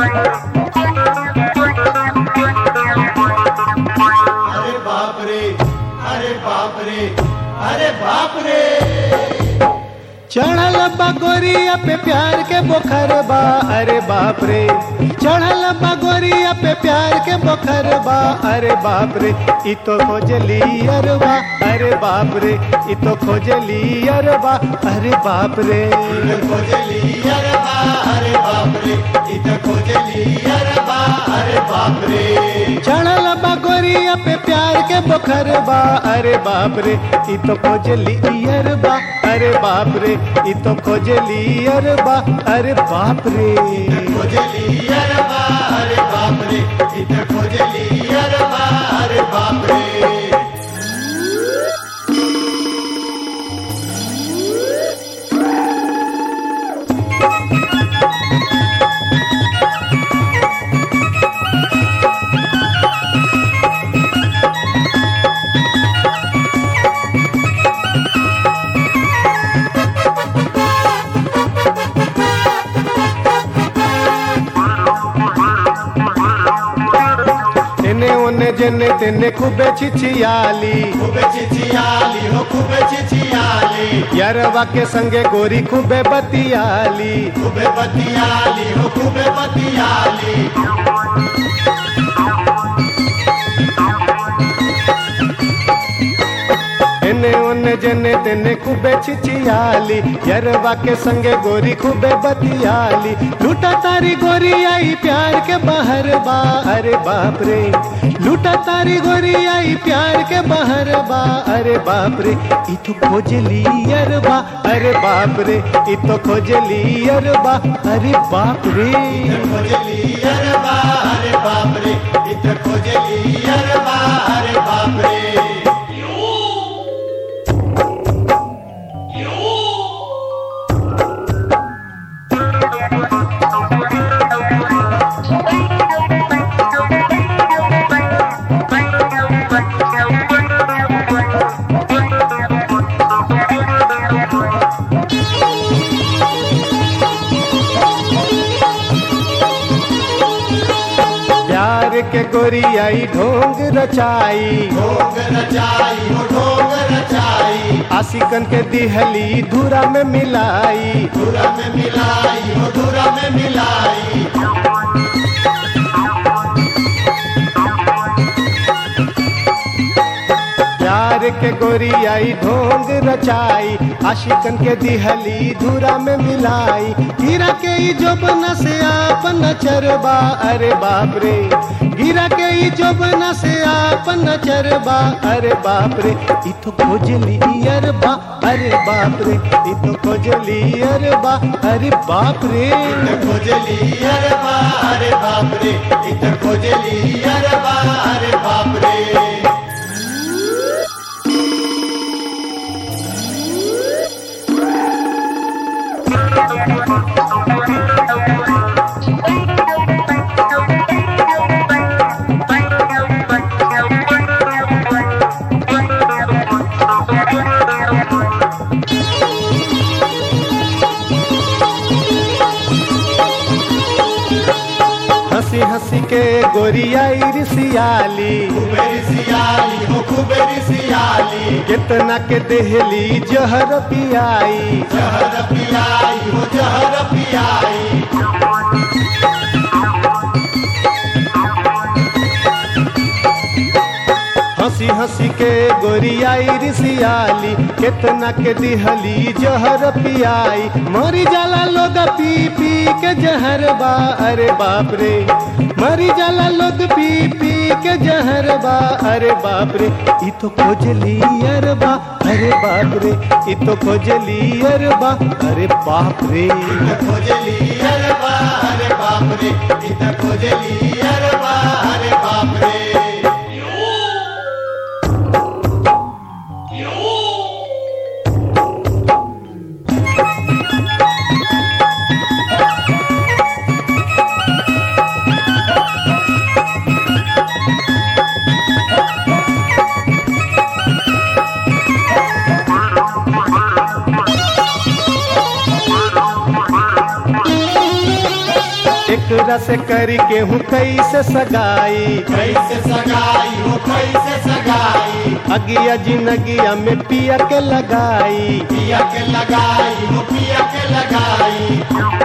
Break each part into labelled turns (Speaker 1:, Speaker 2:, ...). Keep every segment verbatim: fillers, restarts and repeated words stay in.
Speaker 1: बाप रे, अरे बाप रे, अरे बाप रे।
Speaker 2: चढ़ल बा गोरिया पे प्यार के बोखर बा, अरे बाप रे। चढ़ल बा गोरिया पे प्यार के बोखर बा, अरे बाप रे। इ तो खोजली अरबा, अरे बाप रे। इ तो खोजली अरबा, अरे बाप रे।
Speaker 1: खोजली अरबा, अरे बाप रे। इ तो खोजली अरबा, अरे बाप रे।
Speaker 2: चढ़ल बा गोरिया पे प्यार के बोखर बा, अरे बाप रे। इ तो खोजली अरबा, अरे बाप रे। इ तो खोजली अरबा, अरे बाप रे।
Speaker 1: खोजली अरबा, अरे बाप रे। इ तो खोजली अरबा, अरे बाप रे।
Speaker 2: जने तेने खूबे छिछियाली,
Speaker 1: खूबे छिछियाली हो, खूबे छिछियाली।
Speaker 2: यारवा के संगे गोरी खूबे बतियाली,
Speaker 1: खूबे बतियाली हो, खूबे बतियाली।
Speaker 2: एने ओने जने तेने खूबे छिछियाली, यारवा के संगे गोरी खूबे बतियाली। लूटा तारी गोरी आई प्यार के बहर बा, अरे बाप रे। लूटा तारी गोरी आई प्यार के बहर बा, अरे बाप रे। इ तो खोजली अरबा, अरे बाप रे। इ तो खोजली अरबा, अरे बाप रे।
Speaker 1: खोजली अरबा, अरे बाप रे। इ तो खोजली अरबा, अरे बाप रे।
Speaker 2: के गोरी आई ढोंग रचाई,
Speaker 1: ढोंग रचाई हो, ढोंग रचाई।
Speaker 2: आशिकन के दिहली धूरा में मिलाई,
Speaker 1: धूरा में मिलाई हो, धूरा में मिलाई।
Speaker 2: प्यार के गोरी आई ढोंग रचाई, आशिकन के दिहली धूरा में मिलाई। गिरा के ई जोबना से आपन चरबा, अरे बाप रे। गिरा के ई जोबना से आपन चरबा, अरे बाप रे। इ तो खोजली अरबा, अरे बाप रे। इ तो खोजली अरबा, अरे बाप रे।
Speaker 1: खोजली अरबा, अरे बाप रे। इ तो खोजली अरबा, अरे बाप रे।
Speaker 2: हंसी हंसी के गोरिया रिसियाली,
Speaker 1: खूबे रिसियाली हो, खूबे रिसियाली।
Speaker 2: कितना के देहली जहर पियाई,
Speaker 1: जहर पियाई हो, जहर पियाई।
Speaker 2: हंसी हंसी के गोरिया रिसियाली, कितना के दिहली जहर पियाई। मरी जाला लोग पी पी के जहर बा, अरे बाप रे। मरी जाला लोग पी पी के जहर बा, अरे बाप रे। इ तो खोजली अरबा, अरे बाप रे। इ तो खोजली अरबा, अरे बाप रे।
Speaker 1: खोजली अरबा, अरे बाप रे। इ तो खोजली अरबा, अरे बाप रे।
Speaker 2: एक एकरा से करी के हूँ कैसे सगाई,
Speaker 1: कैसे सगाई हो कैसे सगाई,
Speaker 2: अगिया जिनगिया में पिया के लगाई,
Speaker 1: पिया के लगाई हो पिया के लगाई।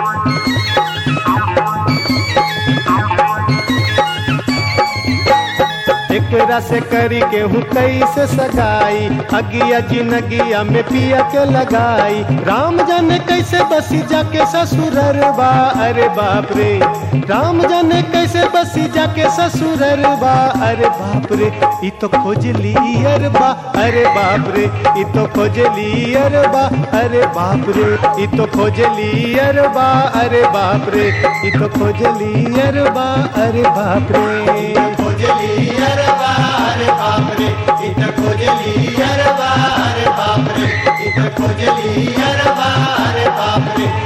Speaker 2: एकरा से करी के हूँ कैसे सगाई, अगिया जिनगिया में पिया के लगाई। राम जाने कैसे बसी जाके ससुररबा, अरे बाप रे। राम जाने कैसे बसी जाके ससुररबा, अरे बाप रे। ई तो खोजली अरबा, अरे बाप रे। ई तो खोजली अरबा, अरे बाप रे। ई तो खोजली अरबा, अरे बाप रे। ई तो खोजली अरबा, अरे बाप रे।
Speaker 1: खोजली अरबा अरे बाप रे, इत खोजली अरबा अरे बाप रे, इत खोजली अरबा अरे बाप रे।